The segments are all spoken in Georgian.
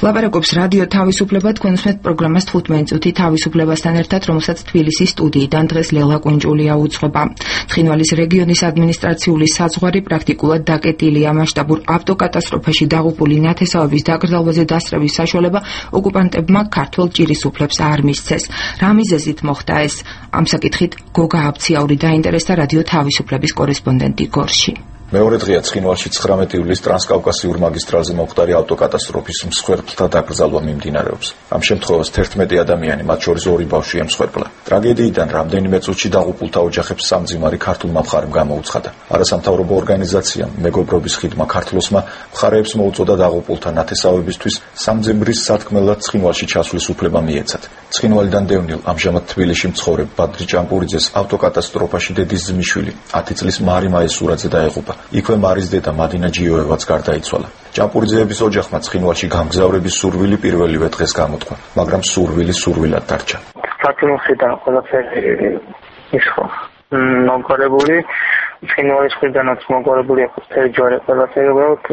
ლაპარაკობს რადიო თავისუფლება, თქვენ უსმენთ პროგრამას 15 წუთი თავისუფლებასთან ერთად, რომელსაც თბილისის სტუდიიდან დღეს ლელა კვინჭულია უძღვება. ცხინვალის რეგიონის ადმინისტრაციული საზღვარი პრაქტიკულად დაკეტილია. მასშტაბურ ავტოკატასტროფაში დაღუპული ნათესავების დაკრძალვაზე დასწრების საშუალება ოკუპანტებმა ქართველ ჭირისუფლებს არ მისცეს. რა მიზეზით მოხდა ეს? ამ საკითხით გოგა აბციაური დაინტერესდა რადიო თავისუფლების კორესპონდენტი გორში. მეორე დღეა ცხინვალში 19 ივლისს ტრანსკავკასიურ მაგისტრალზე მომხდარი ავტოკატასტროფის მსხვერპლთა დაკრძალვა მიმდინარეობს. ამ შემთხვევას 11 ადამიანი, მათ შორის 2 ბავშვი ემსხვერპლა. ტრაგედიიდან რამდენიმე წუთში დაღუპულთა ოჯახებს სამძიმარი ქართულმა მხარემ გამოუცხადა. არასამთავრობო ორგანიზაციამ მეგობრობის ხიდმა ქართლოსმა მხარეებს მოუწოდა დაღუპულთა ნათესავებისთვის სამძიმრის სათქმელად ცხინვალში ჩასვლის უფლება მიეცათ. ცხინვალიდან დევნილ ამჟამად თბილისში მცხოვრებ ბადრი ჭამპურიძეს ავტოკატასტროფაში დედის ძმისშვილი 10 წლის მარი მაესურაძე დაეღუპა. იქვე მარის დედა მადინა ჯიოევაც გარდაიცვალა. ჭამპურიძეების ოჯახმა ცხინვალში გამგზავრების სურვილი პირველივე დღეს გამოთქვა, მაგრამ სურვილი სურვილად დარჩა. საქართველოსიდან ყველაფერი ისხო მოგვარებული, ცხინვალის მხრიდანაც მოგვარებული აქვს ჯვარი ყველაფერი,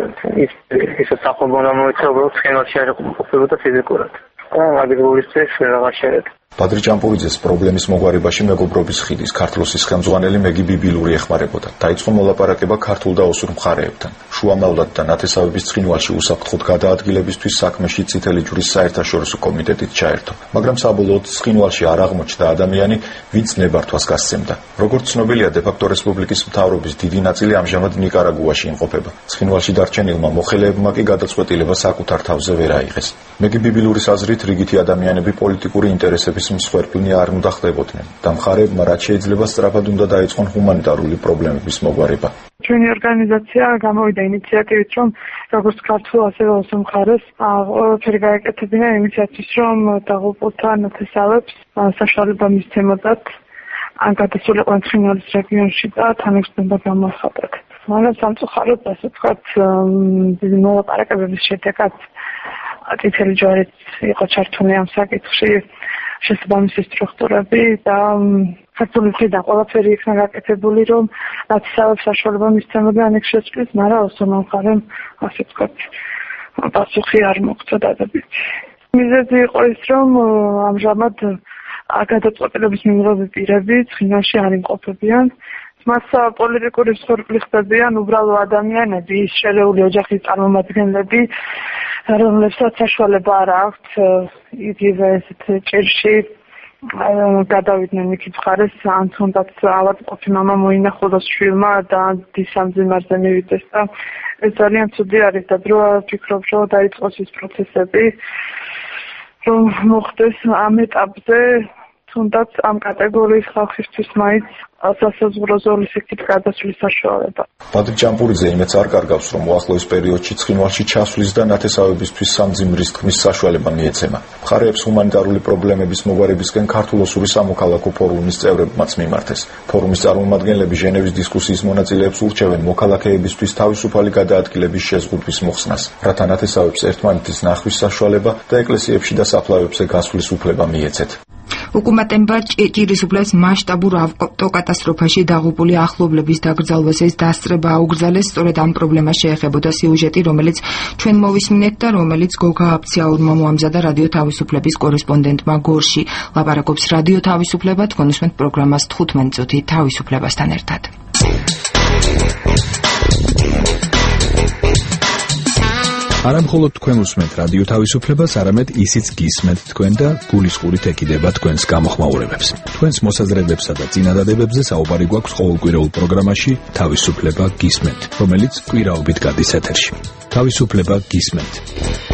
ისე საფობონა მოიცა, ცხინვალში არ ყოფილებოდა ფიზიკურად. აგრეგულისთვის რაღაც შეერეთ. ბადრი ჭამპურიძეს პრობლემის მოგვარებაში მეგობრობის ხიდის ქართლოსის ხელმძღვანელი მეგი ბიბილური ეხმარებოდა. დაიწყო მოლაპარაკება ქართულ და ოსურ მხარეებთან. შუამავლად და ნათესავების ცხინვალში უსაფრთხოდ გადაადგილებისთვის საქმეში წითელი ჯვრის საერთაშორისო კომიტეტით ჩაერთო. მაგრამ საბოლოოდ ცხინვალში არ აღმოჩნდა ადამიანი, ვინც ნებართვას გასცემდა. როგორც ცნობილია, დე-ფაქტო რესპუბლიკის მთავრობის დიდი ნაწილი ამჟამად ნიკარაგუაში იმყოფება. ცხინვალში დარჩენილმა მოხელეებმა კი გადაწყვეტილება საკუთარ თავზე ვერ აიღეს. მეგი ბიბილურის აზრით, რიგითი ადამიანები პოლიტიკური ინტერესების მსხვერპლნი არ უნდა ხდებოდნენ და მხარეებმა რაც შეიძლება სწრაფად უნდა დაეწყონ ჰუმანიტარული პრობლემების მოგვარება. ჩვენი ორგანიზაცია გამოვიდა ინიციატივით, რომ როგორც ქართულ, ასევე ოსურ მხარეს ყველაფერი გაეკეთებინა იმისათვის, რომ დაღუპულთა ნათესავებს საშუალება მისცემოდათ ან გადასულიყვნენ ცხინვალის რეგიონში და თანხმობა გამოახატათ. მაგრამ სამწუხაროდ, ასე ვთქვათ, დიდი მოლაპარაკებების შედეგად წითელი ჯვარიც იყო ჩართული ამ საკითხში, შესაბამისი სტრუქტურები და ქართული მხრიდან ყველაფერი იქნა გაკეთებული, რომ ნათესავებს საშუალება მისცემოდა ანექს შეცვლის, მაგრამ ოსურმა მხარემ, ასე ვთქვათ, პასუხი არ მოგვცა დადებითი. მიზეზი იყო ის, რომ ამჟამად გადაწყვეტილების მიმღები პირები ცხინვალში არ იმყოფებიან. მას პოლიტიკური მსხვერპლი ხდებიან უბრალო ადამიანები, შერეული ოჯახის წარმომადგენლები, რომლებსაც საშუალება არ აქვთ იგივე ესეთ ჭირში გადავიდნენ იქით მხარეს, ან თუნდაც ავადმყოფი მამა მოინახულოს შვილმა და დის სამძიმარზე მივიდეს და ეს ძალიან ცუდი არის და დრო ვფიქრობ, რომ დაიწყოს ის პროცესები, რომ მოხდეს ამ ეტაპზე თუნდაც ამ კატეგორიის ხალხისთვის მაინც სასაზღვრო ზოლის იქით გადასვლის საშუალება. ბადრი ჭამპურიძე იმედს არ კარგავს, რომ უახლოეს პერიოდში ცხინვალში ჩასვლის და ნათესავებისთვის სამძიმრის თქმის საშუალება მიეცემა. მხარეებს ჰუმანიტარული პრობლემების მოგვარებისკენ ქართულ-ოსური სამოქალაქო ფორუმის წევრებმაც მიმართეს. ფორუმის წარმომადგენლები ჟენევის დისკუსიის მონაწილეებს ურჩევენ მოქალაქეებისთვის თავისუფალი გადაადგილების შეზღუდვის მოხსნას, რათა ნათესავებს ერთმანეთის ნახვის საშუალება და ეკლესიებში და საფლავებზე გასვლის უფლება მიეცეთ. ოკუპანტებმა ჭირისუფლებს მასშტაბურ ავტოკატასტროფაში დაღუპული ახლობლების დაკრძალვაზე დასწრება აუგრძალეს. სწორედ ამ პრობლემას შეეხებოდა სიუჟეტი, რომელიც ჩვენ მოვისმინეთ და რომელიც გოგა აბციაურმა მოამზადა რადიო თავისუფლების კორესპონდენტმა გორში. ლაპარაკობს რადიო თავისუფლება, თქვენ უსმენთ პროგრამას 15 წუთი თავისუფლებასთან ერთად. არა მხოლოდ თქვენ უსმენთ რადიო თავისუფლებას, არამედ ისიც გისმენთ თქვენ და გულისყურით ეკიდება თქვენს გამოხმაურებებს. თქვენს მოსაზრებებსა და წინადადებებზე საუბარი გვაქვს ყოველკვირეულ პროგრამაში თავისუფლება გისმენთ, რომელიც კვირაობით გადის ეთერში. თავისუფლება გისმენთ.